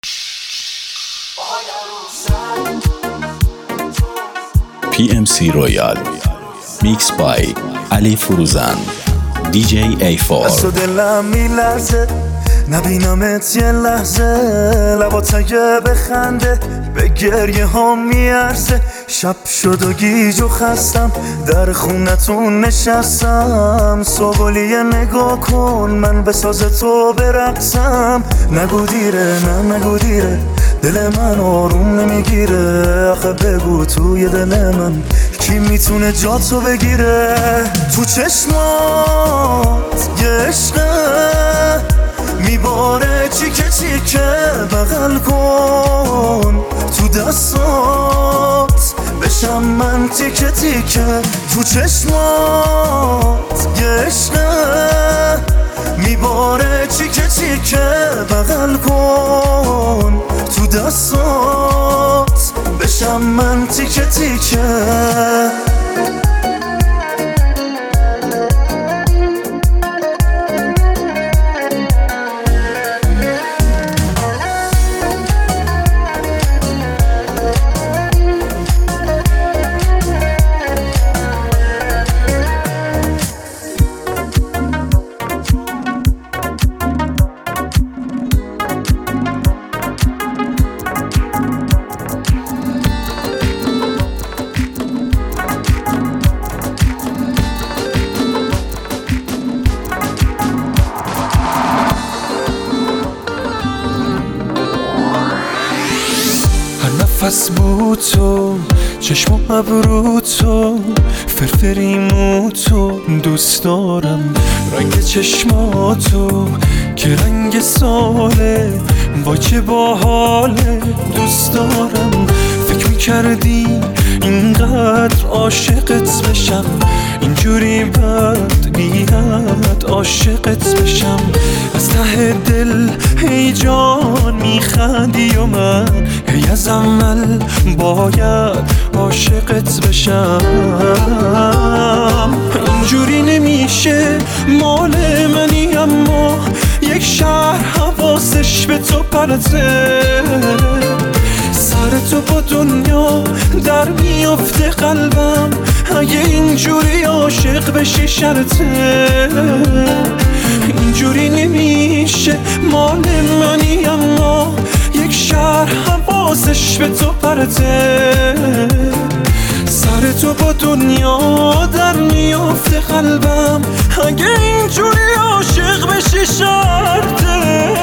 PMC Royal Mixed by Ali Furuzan DJ A4. دست و دلم میلرزه نبینمت یه لحظه، لبات اگه بخنده به گریه ها میارزه. شب شد و گیج و خستم در خونتون نشستم، صبحولیه نگاه کن من به ساز تو برقصم. نگو دیره نه نگو دیره، دل من آروم نمیگیره. آخه بگو توی دل من کی میتونه جاتو بگیره؟ تو چشمات یه عشقه میباره چیکه چیکه، بغل کن تو دستات بشم من تیکه تیکه. تو چشمات یه عشقه میباره چیکه چیکه، بغل کن تو دستات بشم من تیکه تیکه. نفس بود تو، چشم و ابرو تو، فرفری مو تو، دوست دارم رنگ چشماتو که رنگ ساله، وای چه باحاله. دوست دارم فکر میکردی اینقدر عاشقت بشم، اینجوری بد بیاد عاشقت بشم. از ته دل ای جان میخندی و من هی از اول باید عاشقت بشم. اینجوری نمیشه مال منی، اما یک شهر حواسش به تو پرته. سر تو با دنیا در میفته قلبم، اگه اینجوری عاشق بشی شرطه. اینجوری نمیشه مال منی، اما یک شهر حواسش به تو پرته. سر تو با دنیا در میفته قلبم، اگه اینجوری عاشق بشی شرطه.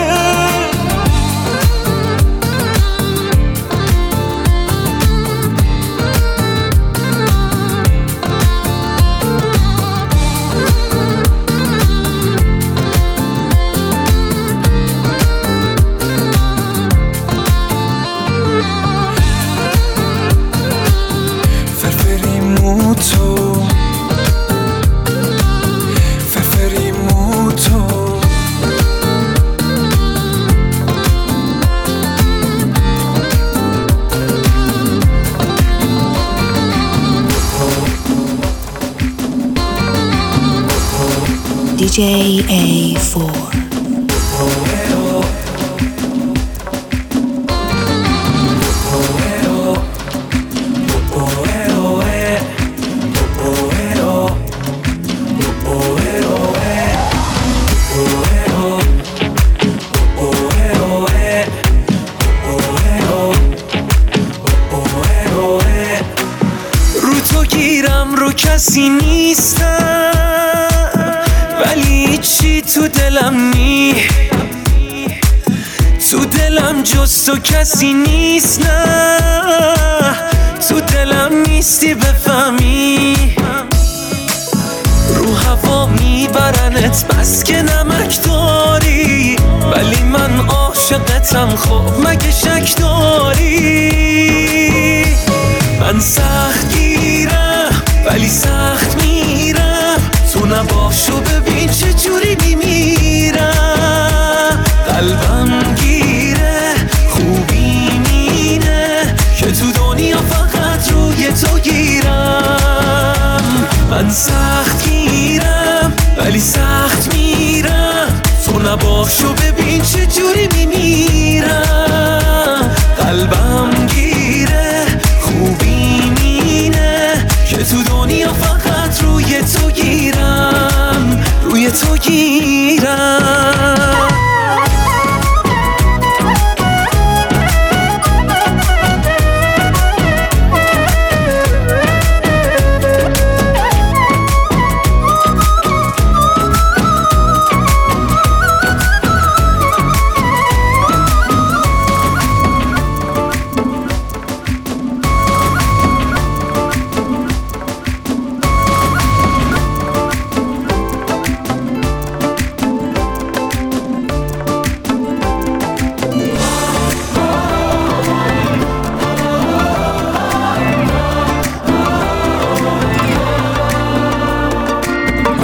DJ A4. رو تو گیرم رو کسی نیستم، ولی چی تو دلم نی، تو دلم جز تو کسی نیست. نه تو دلم نیستی بفهمی، رو هوا میبرنت بس که نمک داری، ولی من عاشقتم خب مگه شک داری؟ من سخت گیرم ولی سخت میرم، تو نباشو ببین چه جوری میمیرم. قلبم گیره خوبی مینه که تو دنیا فقط روی تو گیرم. من سخت گیرم ولی سخت میرم، تو نباشو ببین چه جوری میمیرم.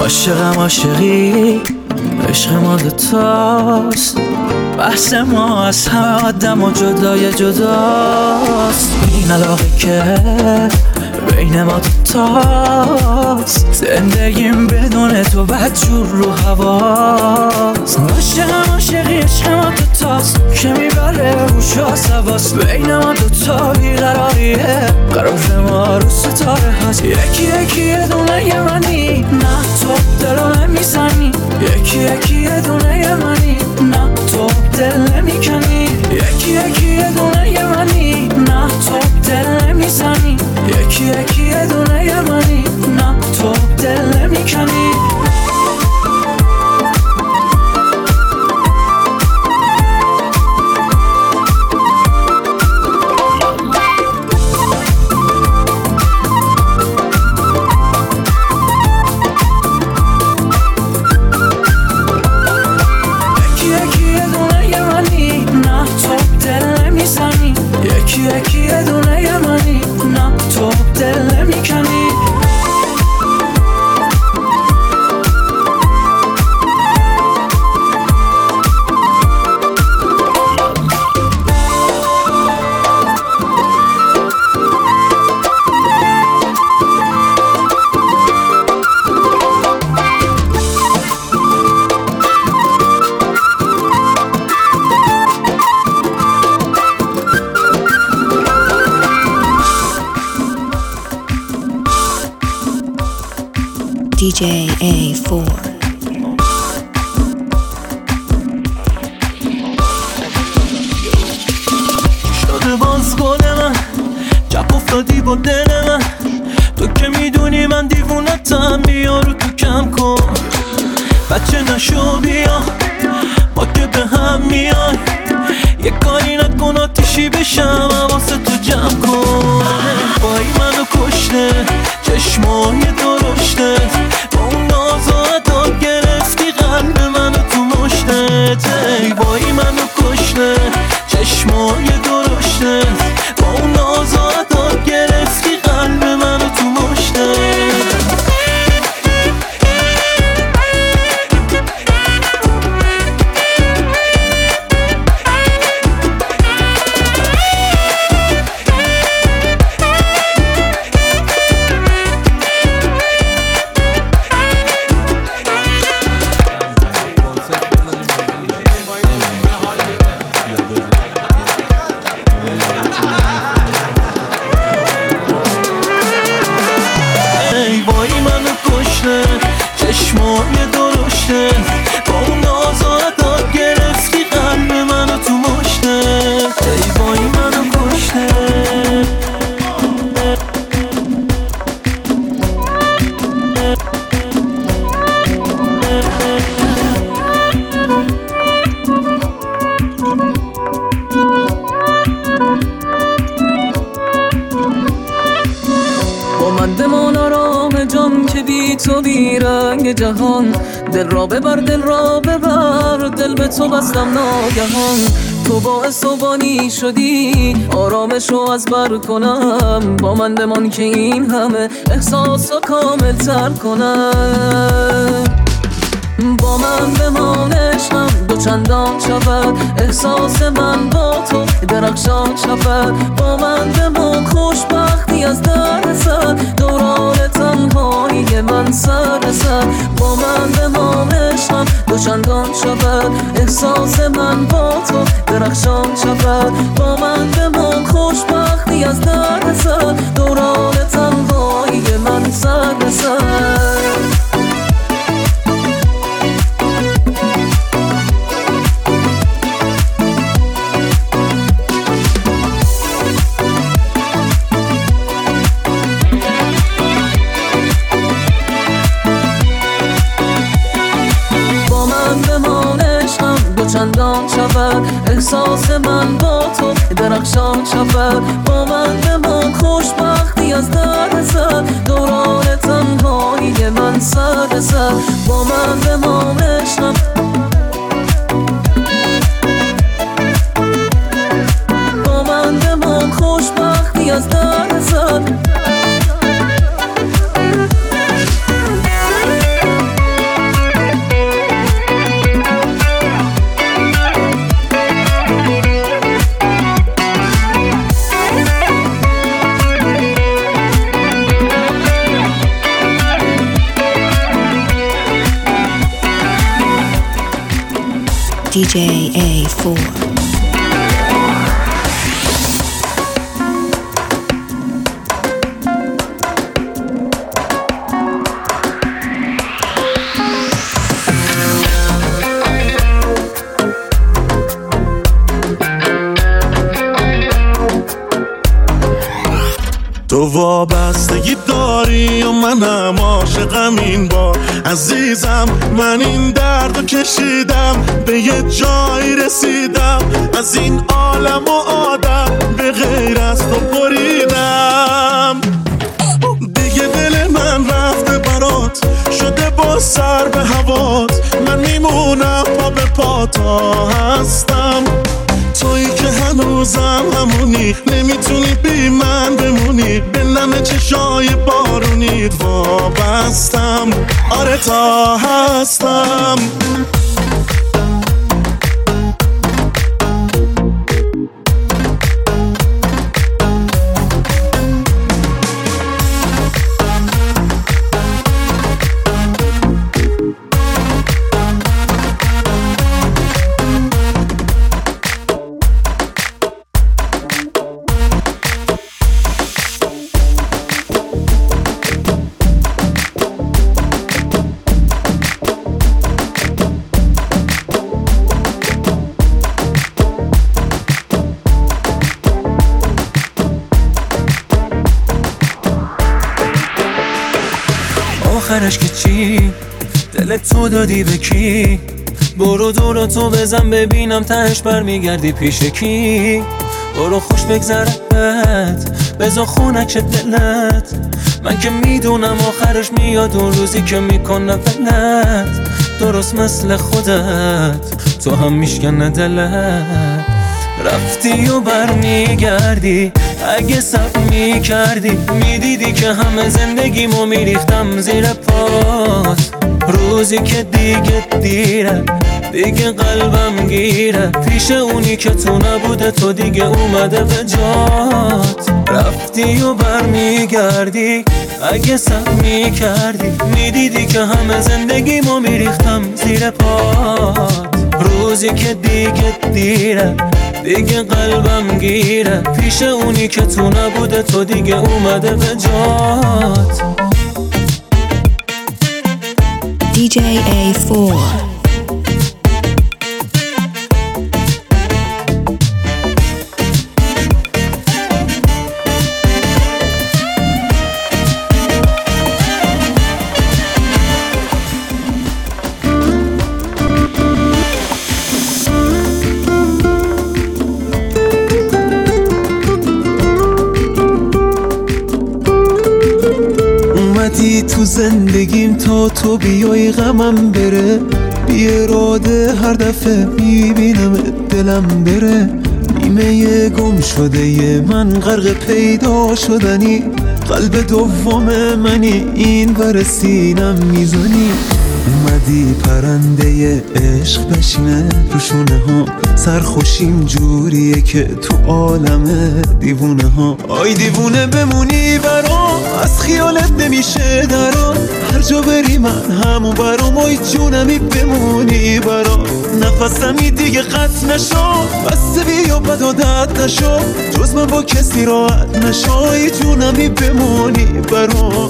عاشقم عاشقی، عشق ما دوتاست، بحث ما از همه آدم و جدای جداست. این علاقه که بین ما دوتاست، زندگیم بدون تو بدجور رو هواست. عاشقم عاشقی، عشق ما دوتاست که میبره روش آسواست. بین ما دوتا بیقراریه، قرار ما رو ستاره هست. یکی یکی یه دونه یه منی، نه تو دلو نمیزنی. یکی یکی یه دونه یه منی، نه تو دل نمیکنی. یکی یکی یه دونه یه منی، نه تو دل نمیزنی. یکی یکی یه دونه یه منی، نه تو دل نمیکنی. یکی یه دونه یه منی، نه تو دل نمیکنی. DJ A4. شده باز گل من، جب افتادی با دل من. تو که میدونی من دیوونتم، بیا رو تو کم کن. بچه نشو بیا، ما که به هم میای. یه کاری نکن آتیشی بشم، حواست تو جمع کن. بایی منو کشته چشمای درشته، با اون نازادم گرفتی قلب منو تو مشتت. ای بایی منو کشته چشمای درشته، با اون نازادم گرفتی قلب منو تو مشتت. چشمای درشته، با اون نازادم گرفتی قلب منو تو مشتت. ای بایی منو کشته. با من بمان آرام جان که بی تو بی رنگ جهان. دل را ببر دل را ببر، دل به تو بستم ناگهان. تو باعث و بانی شدی آرامش رو از بر کنم. با من بمان که این همه احساس رو کامل تر کنم. با من بمان عشقم دو چندان شود، احساس من با تو درخشان شود. با من بمان خوشبختی از در رسد، دوران تنهایی من سر رسد. با من بمان عشقم دو چندان شود، احساس من با تو درخشان شود. با من بمان خوشبختی از در رسد، دوران تنهایی من سر رسد. چندان شود، احساس من با تو درخشان شود. با من بمان خوشبختی از در رسد، دوران تنهایی من سر رسد. با من بمان عشقم با من بمان خوشبختی از در رسد. DJ A4. تو وابستگی داری و منم عاشقم این بار عزیزم، من این دردو کشیدم به یه جایی رسیدم، از این عالم و آدم به غیر از تو بریدم. دیگه دل من رفته برات شده با سر به هوات، من میمونم پا به پا تا هستم. تویی که هنوزم همونی، نمیتونی بی من بمونی، به نم چشای بارونیت وابستم، آره تا هستم. آخرش که چی؟ دلت تو دادی به کی؟ برو دور تو بزن ببینم تهش برمیگردی پیش کی؟ برو خوش بگذرت بزا خونک دلت، من که میدونم آخرش میاد اون روزی که میکنه ولت، درست مثل خودت تو هم میشکنه دلت. رفتی و برمیگردی، اگه صبر میکردی میدیدی که همه زندگیمو میریختم زیر پات. روزی که دیگه دیره، دیگه قلبم گیره، پیش اونی که تو نبوده تو دیگه اومده به جات. رفتی و برمیگردی، اگه صبر میکردی میدیدی که همه زندگیمو میریختم زیر پات. روزی که دیگه دیره، دیگه قلبم گیره، پیش اونی که تو نبوده تو دیگه اومده به جات. DJ A4. اومدی تو زندگیم تا تو بیای غمم بره، بی اراده هر دفعه میبینم دلم بره. نیمه گم شده ی من غرق پیدا شدنی، قلب دوم منی این ور سینم میزنی. اومدی پرنده عشق بشینه رو شونه ها، سرخوشیم جوریه که تو عالم دیوونه ها. آی دیوونه بمونی برام، از خیالت نمیشه درام، هر جا بری من همون برام. آی جونمی بمونی برام، نفسمی دیگه قطع نشو، بسته بیا بد و دد نشو، جز من با کسی راحت نشو. آی جونمی بمونی برام.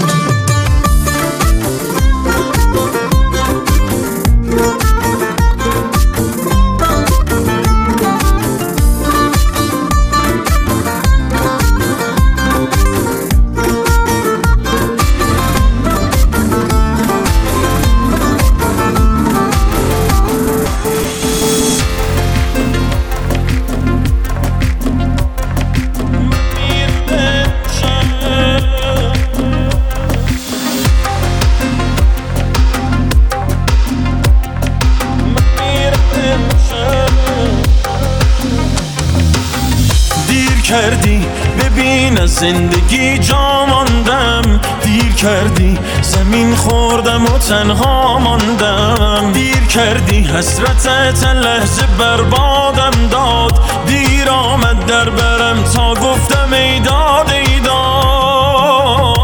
کردی ببین از زندگی جا ماندم، دیر کردی زمین خوردم و تنها ماندم. دیر کردی حسرتت لحظه بربادم داد، دیر آمد در برم تا گفتم ای داد ای داد.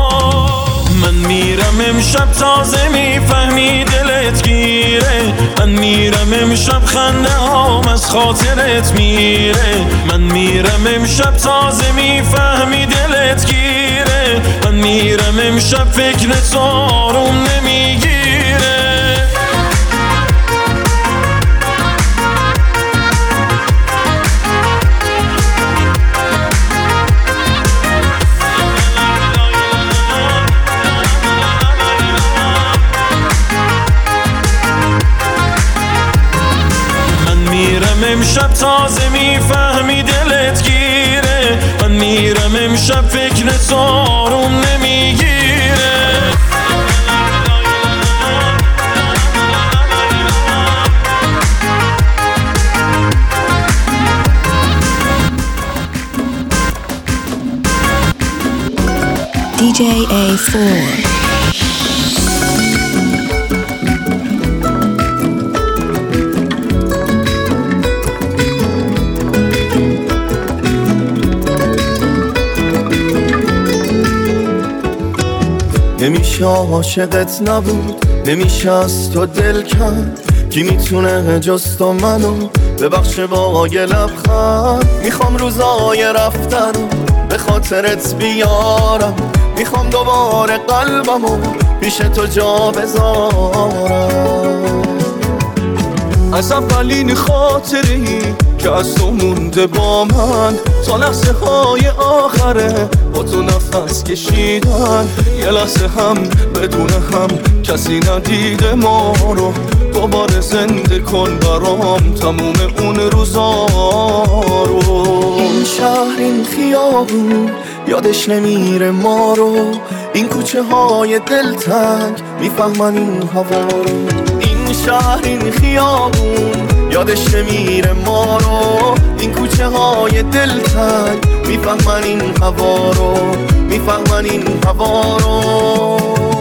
من میرم امشب تازه میفهمی دلت گیره، من میرم امشب خنده هام از خاطرت میره، من میرم امشب تازه میفهمی دلت گیره، من میرم امشب فکر تو آروم نمیگیره. امشب تازه میفهمی دلت گیره، من میرم امشب فکر تو آروم نمیگیره. DJ A4. نمیشه عاشقت نبود، نمیشه از تو دل کرد، کی میتونه جز تو منو ببخشه با یه لبخند. میخوام روزای رفتن به خاطرت بیارم، میخوام دوباره قلبمو پیش تو جا بذارم. از اولین خاطری که از تو مونده با من تا لحظه های آخره با تو نفس کشیدن، یه لحظه هم بدون هم کسی ندیده ما رو. دوباره زنده کن برام تموم اون روزا رو. این شهر این خیابون یادش نمیره ما رو، این کوچه های دلتنگ میفهمن این هوا رو. این شهر این خیابون یادش نمیره ما رو، این کوچه های دلتنگ میفهمن این هوا رو، میفهمن این هوا رو.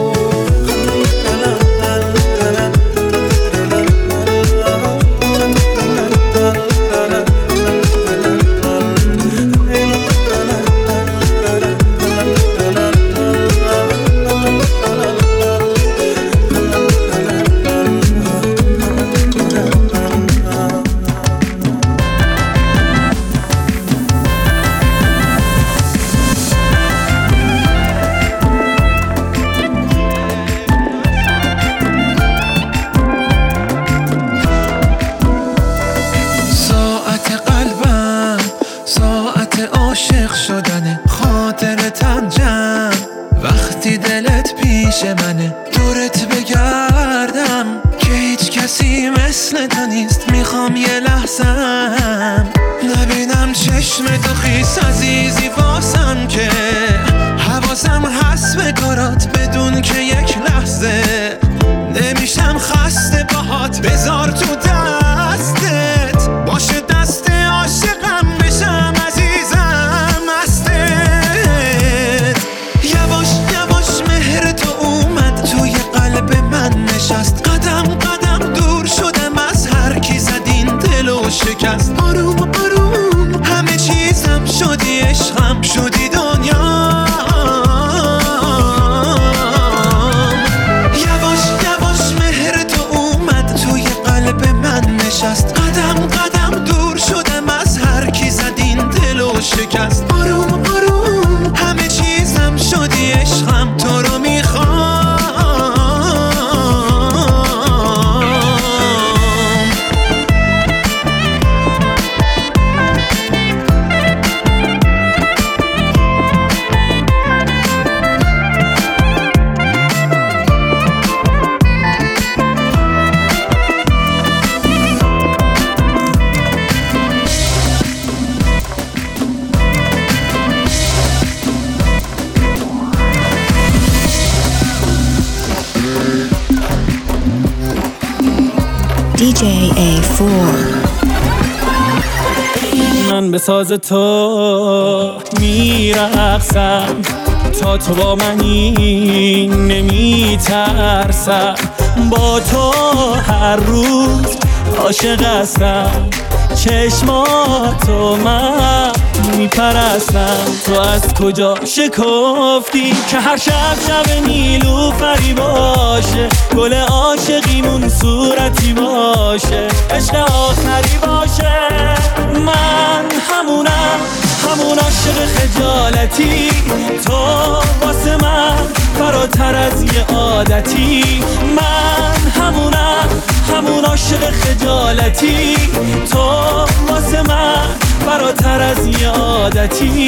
منه دورت بگردم که هیچ کسی مثل تو نیست. میخوام یه لحظم نبینم چشم تو خیس عزیزی واسم، که حواسم هست به کارات بدون که یک لحظه نمیشم خسته باهات. بذار تو دستت باشه دست عاشقم بشم عزیزم مستت. یواش یواش مهر تو اومد توی قلب من نشست، قدم قدم دور شدم از هر کی زد این دلو شکست. آروم آروم همه چیزم شدی عشقم شدی دنیا. یواش یواش مهر تو اومد توی قلب من نشست، قدم قدم دور شدم از هر کی زد این دلو شکست. آروم آروم همه چیزم شدی عشقم تو رو میخوام. DJ A4. من به ساز تو میرقصم، تا تو با منی نمیترسم. با تو هر روز عاشق هستم، چشماتو من میپرستم. تو از کجا شکافتی که هر شب نیلوفری باشه، گل عاشقیمون صورتی باشه، عشق آخری باشه. من همون عاشق خجالتی، تو واسه من فراتر از یه عادتی. من همون عاشق خجالتی، تو واسه من فراتر از یه عادتی.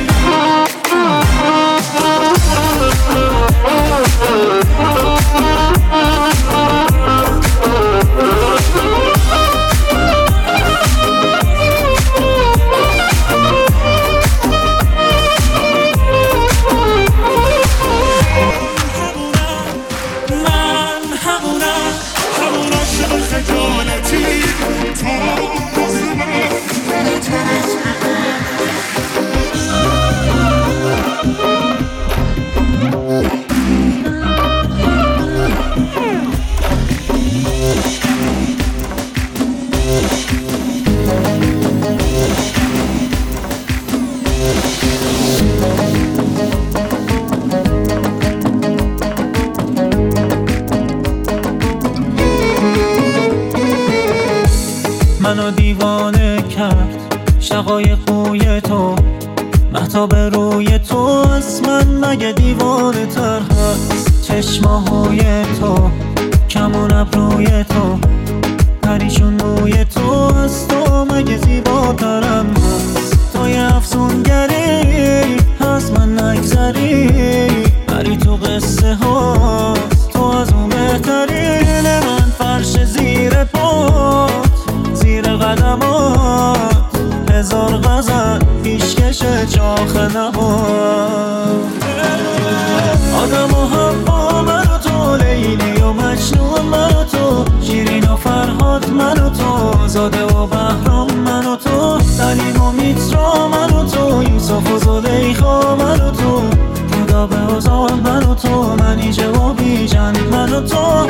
منو دیوانه کرد شقایق بوی تو، مهتاب روی تو، از من مگه دیوانه تر هست چشماهای تو، کمون ابروی تو، پریشون بوی تو، از تو مگه زیباترم هست. تو یه افسونگری از من نگذری، پری تو قصه هاست، تو از اون بهترین. من فرش زیر پات، زیر قدمات، هزار غزل پیشکش چاخ نبات. آدم و حوا من و تو، لیلی و مجنون من و تو، شیرین و فرهاد من و تو، زاده و بهرام من و تو، سلیم و میترا من و تو، یوسف و زلیخا من و تو، خدا به ازان من و تو، منیژه و بیژن من و تو.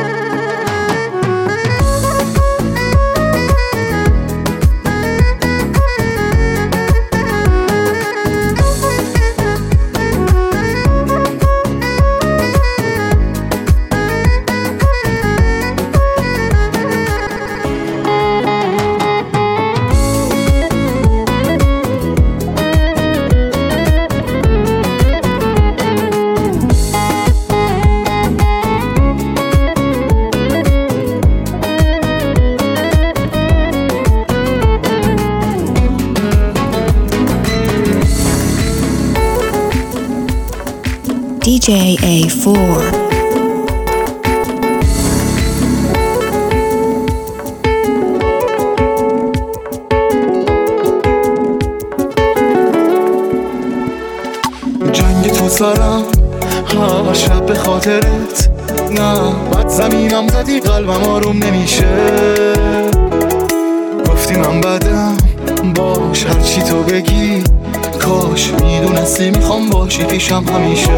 DJ A4. جنگ تو سرم همه شب به خاطرت، نه بد زمینم زدی قلبم آروم نمیشه. گفتی من بدم باش هرچی تو بگی، کاش میدونستی میخوام باشی پیشم همیشه.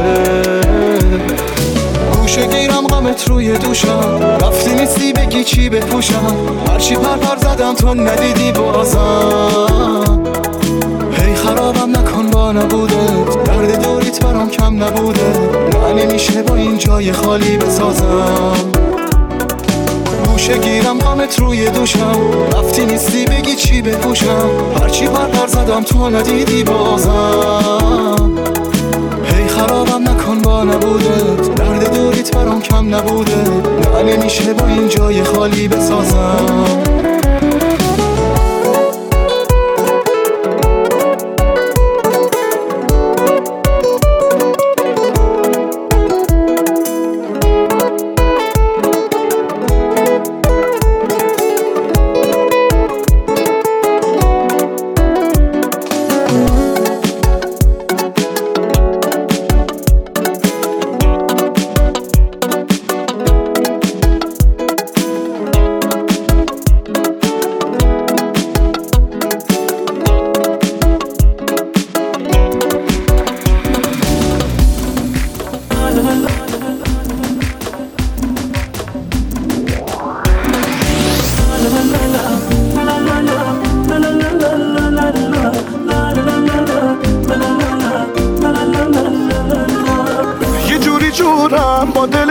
گوشه گیرم غمت روی دوشم، رفتی نیستی بگی چی بپوشم، هرچی پر زدم تو ندیدی بازم. هی خرابم نکن با نبودت، درد دوریت برام کم نبوده، نه نمیشه با این جای خالی بسازم. گوشه گیرم غمت روی دوشم، رفتی نیستی بگی چی بپوشم، هرچی پر زدم تو ندیدی بازم. هی خرابم نکن با نبودت، درد دوریت برام کم نبوده، نه نمیشه با این جای خالی بسازم.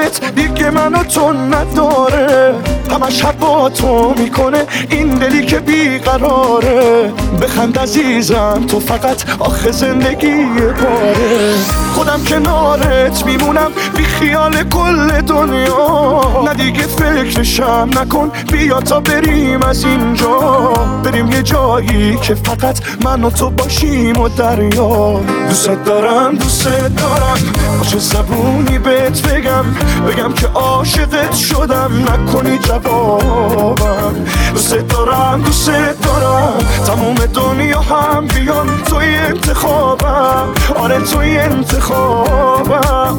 کنارت دیگه منو تو نداره، همش حق با تو میکنه این دلی که بیقراره. بخند عزیزم تو فقط آخه زندگی باره، خودم کنارت میمونم بی خیال کل دنیا. نه دیگه فکرشم نکن، بیا تا بریم از اینجا، بریم یه جایی که فقط من و تو باشیم و دریا. دوست دارم با چه زبونی بهت بگم که عاشقت شدم، نکنی جوابم. دوست دارم تموم دنیا هم بیان توی انتخابم، آره توی انتخابم.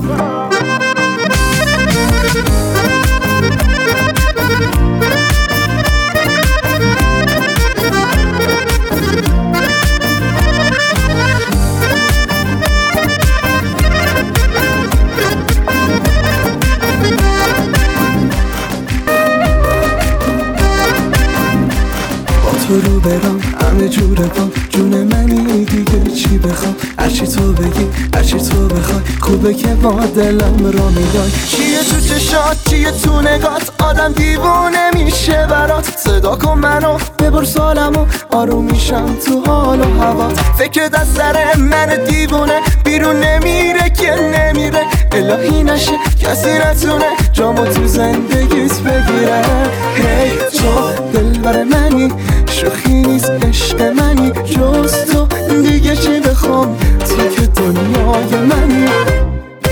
تو رو برام همه جوره با جون منی دیگه چی بخوام، هرچی تو بگی هرچی تو بخوای، خوبه که با دلم را میدای. چیه تو چشات چیه تو نگات، آدم دیوونه میشه برات. صدا کن منو ببر سالمو، آروم میشم تو حال و هوات. فکر دست سر من دیوونه بیرون نمیره که نمیره، الهی نشه کسی نتونه جامو تو زندگیت بگیره. هی تو دلبر منی، شوخی نیست عشق منی، جز تو دیگه چی بخوام، تو که دنیای منی.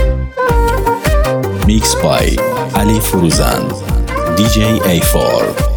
میکس بای علی فروزان، DJ A4.